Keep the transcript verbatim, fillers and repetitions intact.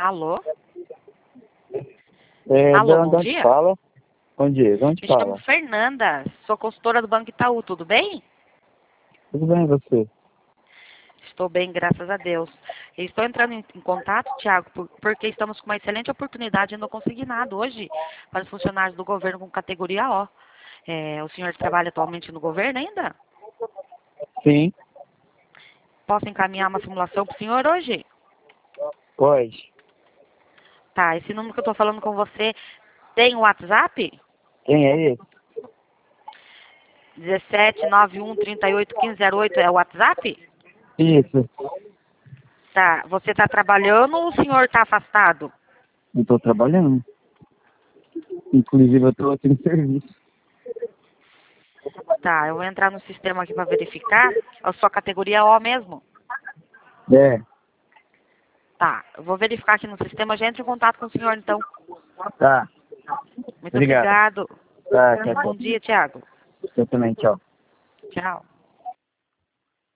Alô? É, Alô, de bom onde dia. fala? Bom dia, de onde Me fala? chamo Fernanda, sou consultora do Banco Itaú, tudo bem? Tudo bem, você? Estou bem, graças a Deus. Estou entrando em, em contato, Tiago, por- porque estamos com uma excelente oportunidade no consignado hoje para os funcionários do governo com categoria O. É, o senhor trabalha atualmente no governo ainda? Sim, Posso encaminhar uma simulação para o senhor hoje? pode. Tá, esse número que eu estou falando com você tem o WhatsApp? Quem é esse? dezessete nove um trinta e oito quinze zero oito é o WhatsApp? Isso, Tá, você está trabalhando ou o senhor está afastado? eu estou trabalhando. Inclusive, eu estou aqui no serviço. Tá, eu vou entrar no sistema aqui para verificar. A sua categoria é O mesmo? É, Tá, eu vou verificar aqui no sistema. Já entro em contato com o senhor, então. tá. Muito Obrigado. obrigado. Tá, tchau, Bom tchau. dia, Tiago. Eu também, tchau. Tchau.